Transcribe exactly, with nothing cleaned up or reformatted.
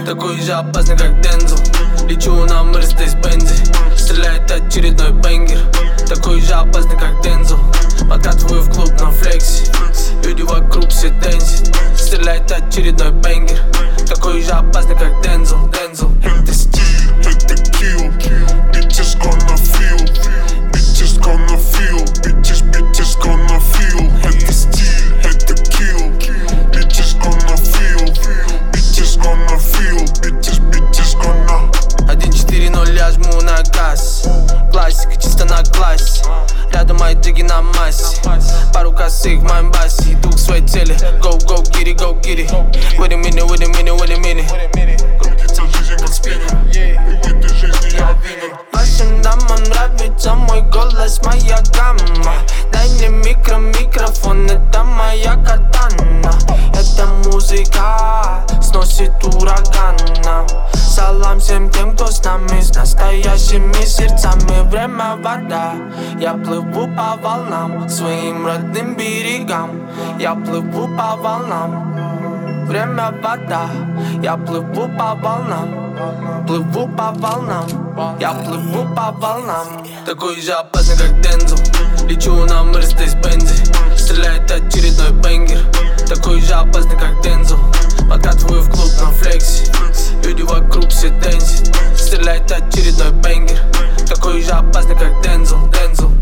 такой же опасный, как Дензел. Лечу на Мерседес-Бензе, стреляет очередной бенгер. Такой же опасный, как Дензел. Подкатываю в клуб на флексе, люди вокруг все дэнсят. Стреляет очередной бенгер. Такой же опасный, как Дензел, Дензел. Это стиль, это kill. Bitches gonna feel, bitches gonna feel, bitches, bitches gonna feel. Это стиль, это kill. Bitches gonna feel, bitches gonna feel, bitches, bitches gonna. Один четыре ноль, я жму на газ. Классика чисто на классе. Рядом мои джиги на массе. Пару косых в моем басе. Иду к своей цели. Go, go, get it, go, get it. Wait a minute, wait a minute, wait a minute. Крутится жизнь как спиннер, и в этой жизни я winner. Вашим дамам нравится мой голос, моя гамма. Дай мне микро, микрофон, это моя катана. Эта музыка сносит урагана. Салам всем тем, кто с нами, с настоящими сердцами. Время вода, я плыву по волнам, к своим родным берегам. Я плыву по волнам. Время вода, я плыву по волнам. Плыву по волнам, я плыву по волнам. Такой же опасный, как Дензел. Лечу на Мерседес-Бензе, стреляет очередной бенгер. Такой же опасный, как Дензел. Подкатываю в клуб на флексе, люди вокруг все дэнсят. Стреляет очередной бенгер. Такой же опасный, как Дензел, Дензел.